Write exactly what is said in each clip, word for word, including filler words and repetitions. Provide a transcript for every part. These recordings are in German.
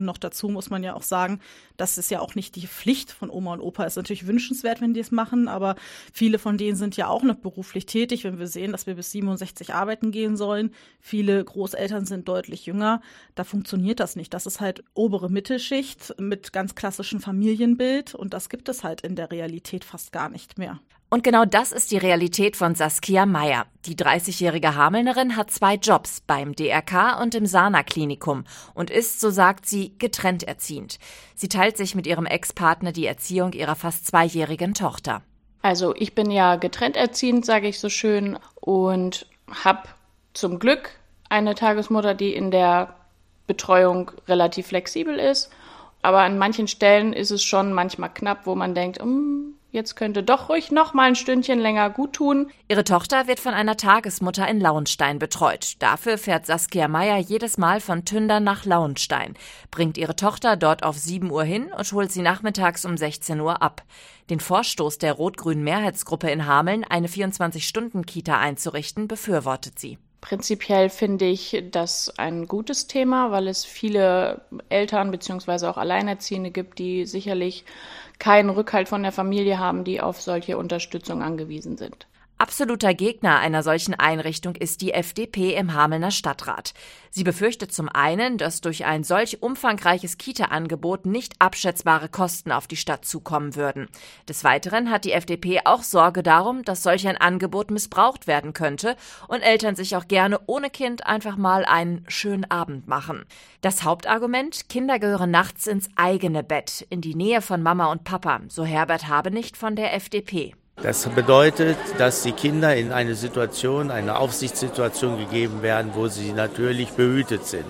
Noch dazu muss man ja auch sagen, das ist ja auch nicht die Pflicht von Oma und Opa. Es ist natürlich wünschenswert, wenn die es machen, aber viele von denen sind ja auch noch beruflich tätig. Wenn wir sehen, dass wir bis siebenundsechzig arbeiten gehen sollen, viele Großeltern sind deutlich jünger, da funktioniert das nicht. Das ist halt obere Mittelschicht mit ganz klassischem Familienbild und das gibt es halt in der Realität fast gar nicht mehr. Und genau das ist die Realität von Saskia Meyer. Die dreißigjährige Hamelnerin hat zwei Jobs beim D R K und im Sana-Klinikum und ist, so sagt sie, getrennt erziehend. Sie teilt sich mit ihrem Ex-Partner die Erziehung ihrer fast zweijährigen Tochter. Also ich bin ja getrennt erziehend, sage ich so schön, und habe zum Glück eine Tagesmutter, die in der Betreuung relativ flexibel ist. Aber an manchen Stellen ist es schon manchmal knapp, wo man denkt, mm, jetzt könnte doch ruhig noch mal ein Stündchen länger gut tun. Ihre Tochter wird von einer Tagesmutter in Lauenstein betreut. Dafür fährt Saskia Meyer jedes Mal von Tündern nach Lauenstein, bringt ihre Tochter dort auf sieben Uhr hin und holt sie nachmittags um sechzehn Uhr ab. Den Vorstoß der rot-grünen Mehrheitsgruppe in Hameln, eine vierundzwanzig-Stunden-Kita einzurichten, befürwortet sie. Prinzipiell finde ich das ein gutes Thema, weil es viele Eltern bzw. auch Alleinerziehende gibt, die sicherlich keinen Rückhalt von der Familie haben, die auf solche Unterstützung angewiesen sind. Absoluter Gegner einer solchen Einrichtung ist die F D P im Hamelner Stadtrat. Sie befürchtet zum einen, dass durch ein solch umfangreiches Kita-Angebot nicht abschätzbare Kosten auf die Stadt zukommen würden. Des Weiteren hat die F D P auch Sorge darum, dass solch ein Angebot missbraucht werden könnte und Eltern sich auch gerne ohne Kind einfach mal einen schönen Abend machen. Das Hauptargument: Kinder gehören nachts ins eigene Bett, in die Nähe von Mama und Papa, so Herbert Habenicht von der F D P. Das bedeutet, dass die Kinder in eine Situation, eine Aufsichtssituation gegeben werden, wo sie natürlich behütet sind.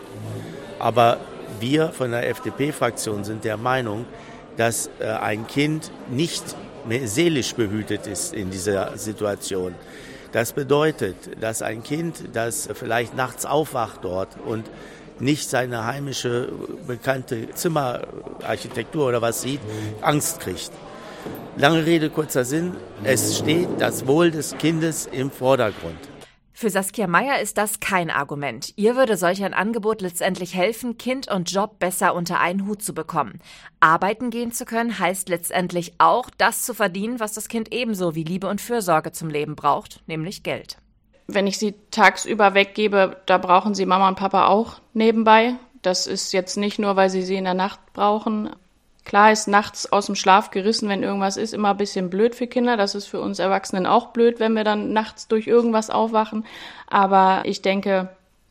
Aber wir von der F D P-Fraktion sind der Meinung, dass ein Kind nicht mehr seelisch behütet ist in dieser Situation. Das bedeutet, dass ein Kind, das vielleicht nachts aufwacht dort und nicht seine heimische, bekannte Zimmerarchitektur oder was sieht, Angst kriegt. Lange Rede, kurzer Sinn, es steht das Wohl des Kindes im Vordergrund. Für Saskia Meyer ist das kein Argument. Ihr würde solch ein Angebot letztendlich helfen, Kind und Job besser unter einen Hut zu bekommen. Arbeiten gehen zu können heißt letztendlich auch, das zu verdienen, was das Kind ebenso wie Liebe und Fürsorge zum Leben braucht, nämlich Geld. Wenn ich sie tagsüber weggebe, da brauchen sie Mama und Papa auch nebenbei. Das ist jetzt nicht nur, weil sie sie in der Nacht brauchen. Klar ist nachts aus dem Schlaf gerissen, wenn irgendwas ist, immer ein bisschen blöd für Kinder. Das ist für uns Erwachsenen auch blöd, wenn wir dann nachts durch irgendwas aufwachen. Aber ich denke,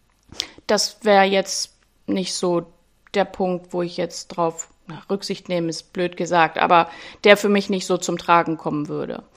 das wäre jetzt nicht so der Punkt, wo ich jetzt drauf na, Rücksicht nehme, ist blöd gesagt, aber der für mich nicht so zum Tragen kommen würde.